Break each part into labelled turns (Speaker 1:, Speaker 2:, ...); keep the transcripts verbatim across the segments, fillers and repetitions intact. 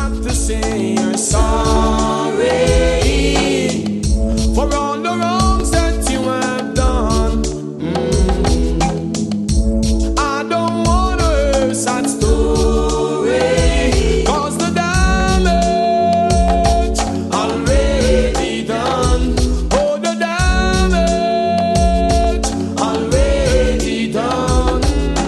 Speaker 1: have to say you're sorry for all the wrongs that you have done. Mm. I don't wanna hear sad story, 'cause the damage already done. Oh, the damage already done.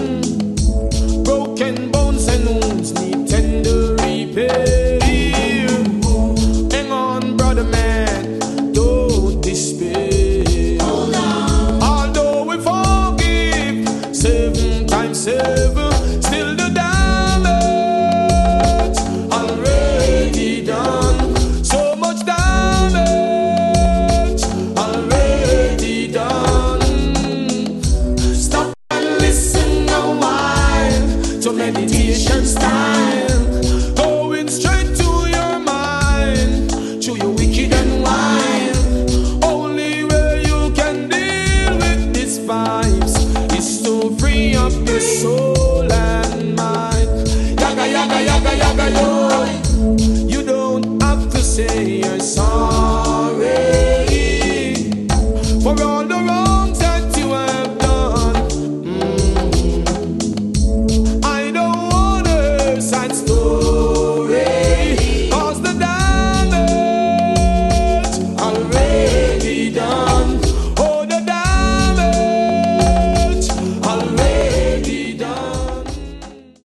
Speaker 1: Broken bones and wounds need tender repair. Hang on, brother man, don't despair. Although we forgive seven times seven, still the damage already done. So much damage already done. Stop and listen a while to meditation style, going straight to your mind, to your wicked and wild. Only way you can deal with these vibes is to free up your soul and mind. Yaga yaga yaga yaga yo. You don't have to say you're sorry for all the wrong